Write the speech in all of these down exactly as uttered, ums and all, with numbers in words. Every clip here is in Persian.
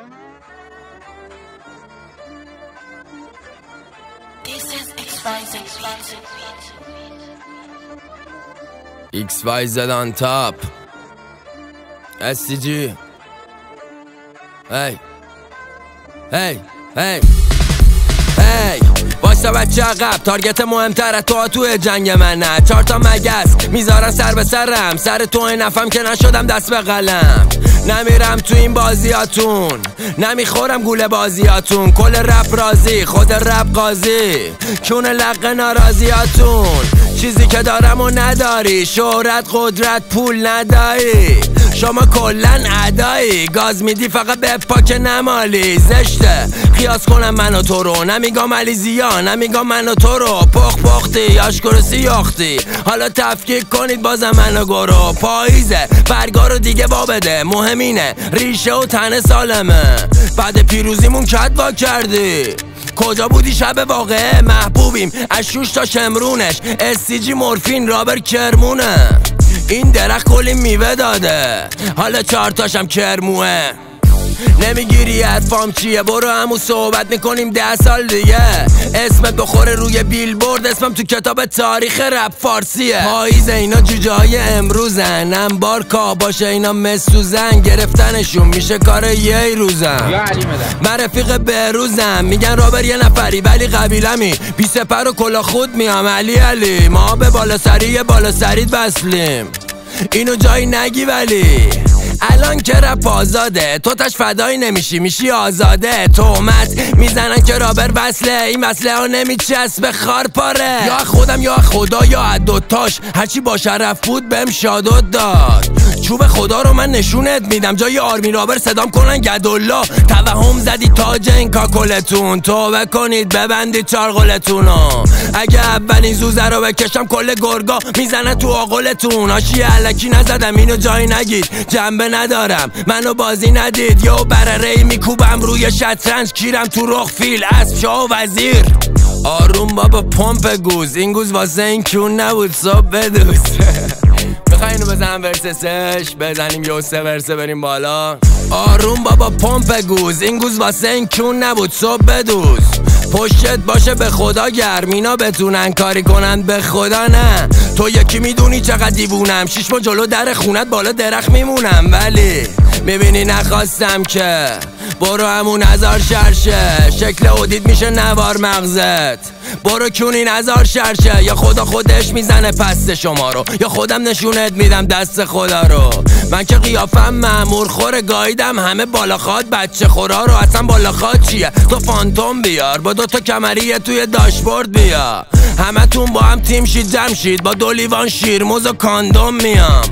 ایکس وای زد on top اس تی جی هی هی هی هی واسه بچه عقب تارگت مهمتره تو توی جنگ من نه چهار تا مگس میذارن سر به سرم سر تو نفهم که نشدم دست به قلم نمیرم تو این بازیاتون نمیخورم گوله بازیاتون کل رپ رازی خود رپ قاضی کون لق ناراضیاتون چیزی که دارم و نداری شهرت قدرت پول نداری شما کلن عدایی گاز میدی فقط به پاک نمالی زشته قیاس کنم من و تو رو نمیگم علیزیا نمیگم من و تو رو پخ پختی آشکر سیاختی حالا تفکیک کنید بازم منو گرو پاییزه برگا رو دیگه با بده مهمینه ریشه و تن سالمه بعد پیروزیمون کت وا کردی کجا بودی شب واقعه محبوبیم از شوش تا شمرونش اس تی جی مورفین رابر کرمونه این درخت کلی میوه داده حالا چهارتاشم کرموه نمیگیری حرفام چیه برو همون صحبت میکنیم ده سال دیگه اسمت بخوره روی بیلبورد اسمم تو کتاب تاریخ رپ فارسیه پاییز اینا جوجه های امروزن انبار کا باشه اینا مسوزن گرفتنشون میشه کار یه روزم من رفیق بهروزم میگن رابر یه نفری ولی قبیلمی بی سپر و کلا خود میام علی علی ما به بالا سری یه بالا سرید بسلیم اینو جایی نگی ولی الان که رپ آزاده تو تاش فدایی نمیشی میشی آزاده تهمت میزنن که رابر وصله این مسئله ها نمیچسبه خار پاره یا خودم یا خدا یا دوتاش هرچی با شرف بود بهم شادت داد چوب خدا رو من نشونت میدم جای آرمی رابر صدام کنن گدالله توهم زدی تاج این کاکلتون توبه کنید ببندید چارقلتونو اگه اولین زوزه رو بکشم کل گرگا میزنن تو آقلتون هاشی علکی نزدم اینو جایی نگید جنبه ندارم منو بازی ندید یا برره میکوبم روی شطرنج کیرم تو رخ فیل اسب شاه وزیر آروم بابا پمپ گوز این گوز واسه این کیون نبود صبح بدوز میخوای اینو بزنم ورسسش بزنیم یه سه ورسه بریم بالا آروم بابا پمپ گوز این گوز واسه این کیون نبود صبح بدوز پشتت باشه به خدا گرمینا بتونن کاری کنن به خدا نه تو یکی میدونی چقدر دیوونم شیش ما جلو در خونت بالا درخت میمونم ولی میبینی نخواستم که برو همون هزار شرشه شکل اودید میشه نوار مغزت برو کونی نزار شرشه یا خدا خودش میزنه پست شما رو یا خودم نشونت میدم دست خدا رو من که قیافم مامور خوره گایدم همه بالاخات بچه خورا رو اصلا بالاخات چیه تو فانتوم بیار با دوتا کمریه توی داشبورد بیا همه تون با هم تیم شید جمع شید با دو لیوان شیرموز و کاندوم میام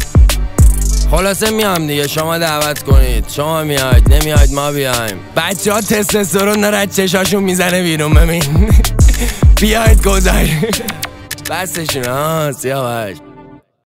خلاصه میام دیگه شما دعوت کنید شما میاید نمیاید ما بیایم بچه ها تستوسترون داره چشاشون میزنه بیرون ببین بیاید گذاری بسشون ها سیاوش